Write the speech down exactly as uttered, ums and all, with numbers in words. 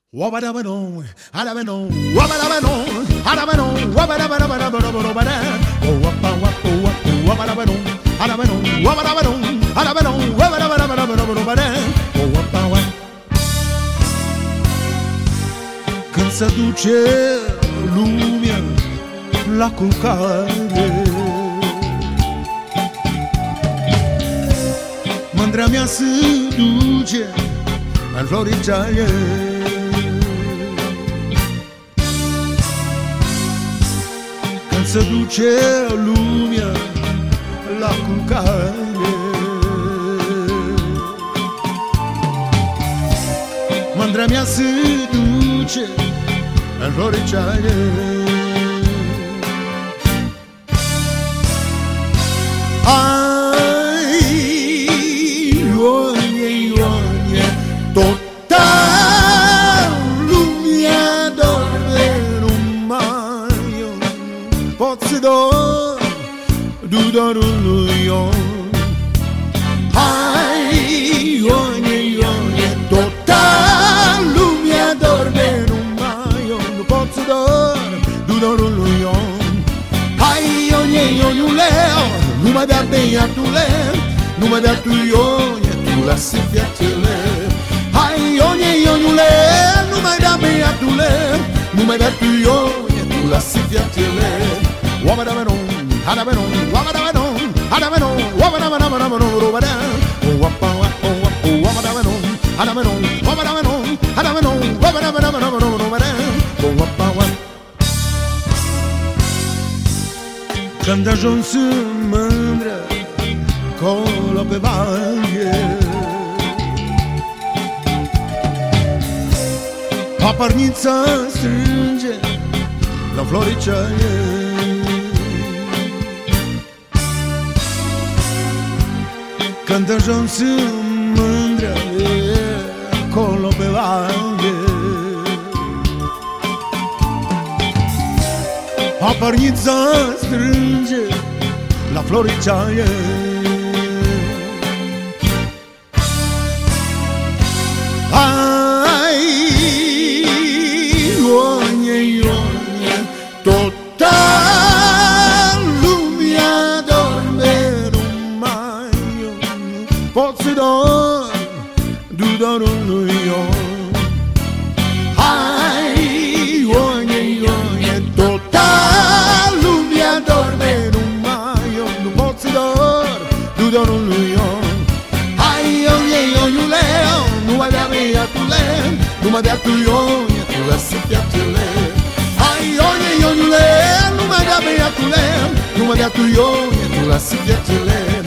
Wabadabadon, adabadon, wabadabadon, adabadon, wabadabadabadabadabadabada. Oh, wapa, wapo, wapo, wabadabadon, adabadon, wabadabadon, adabadon, wabadabadabadabadabada. Oh, wapa, wapo. Când se duce lumea la culcare, mândrea mea se duce în floricare. Când se duce lumea la culcare, mândrea mea se duce în floricare. Ai, Ionie, Ionie, toată lumea dorme, numai eu pot să dorm du dorul lui Ion. Hai, Ionie, Ionie, toată lumea dorme, numai eu nu pot să dorm du dorul lui Ion. Hai, Ionie, Ioniuleu, nu mai bea beiatule, nu mai bea tu, Ionie, tu lasă fiatele. Hai, Ionie, Ioniule, nu mai bea beiatule, nu mai bea tu, Ionie, tu lasă fiatele. Wabadabadon, adabadon, wabadabadon, adabadon, wabadabadabadabadon, robada. Oh, wapa, wapo, wapo, wabadabadon, adabadon, wabadabadon, adabadon, wabadabadabadabadon, robada. Oh, wapa, wapo. Când ajuns în mândră, colo pe vale, paparnița strânge la floricare. Când ajuns în mândră, colo pe vale, paparnița strânge la floricare. Ai, Ionie, Ionie, toată lumea dorme, numai eu nu pot să dorm du dorul lui Ion. Hai, Ionie, Ionie, toată lumea dorme, numai eu nu pot să dorm du dorul lui Ion. Hai, Ionie, Ioniuleu, nu mai bea beiatule, nu mai bea tu, Ionie, tu lasă fiatele. Hai, Ionie, Ioniule, nu mai bea beiatule, nu mai bea tu, Ionie, tu lasă fiatele.